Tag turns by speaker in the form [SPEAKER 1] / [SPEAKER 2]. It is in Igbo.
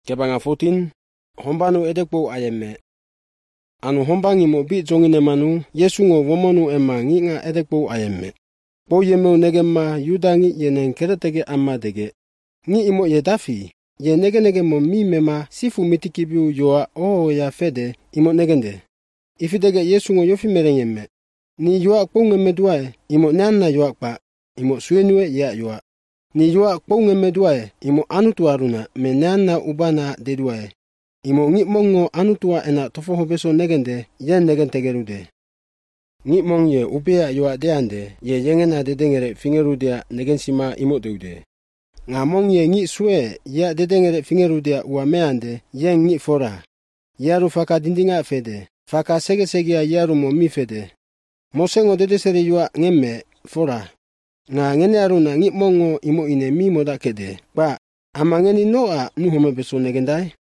[SPEAKER 1] Kebanga 14 hombanu edekpo ayemme. Anu hombangi mo bi jongine manu Yesu ngo womonu emma nginga edekpo ayemme. Po yemeu negemma yudangi yenen keretege amma dege. Ngi imo ye dafi ye nege mo mi mema sifu mitikibiu yoa ya fede imo negende. Ifidege Yesu ngo yofi merengemme. Ni yoa kpongemme duae imo nanna yoa kpa imo suenue ya yoa. Ni yoa kpongemme duae imo anutuaruna me nanna ubana de duae. Imo ngi mongo anutua ena tofoho beso negende yen negentegerude. Ngi mong ye upea yoa deande ye yengena dedengere fingerudea negensima imo deude. Nga mong ye ngi sue ya dedengere fingerudea uameande yen ngi fora. Yaru faka dindinga fede. Faka segesegia yaru mo mi fede. Mosengo dedesere yoa ngemme fora. Nga ngene aruna ngi mongo imo ine mi moda kede. Ba ama ngeni noa nuhome beso negendai.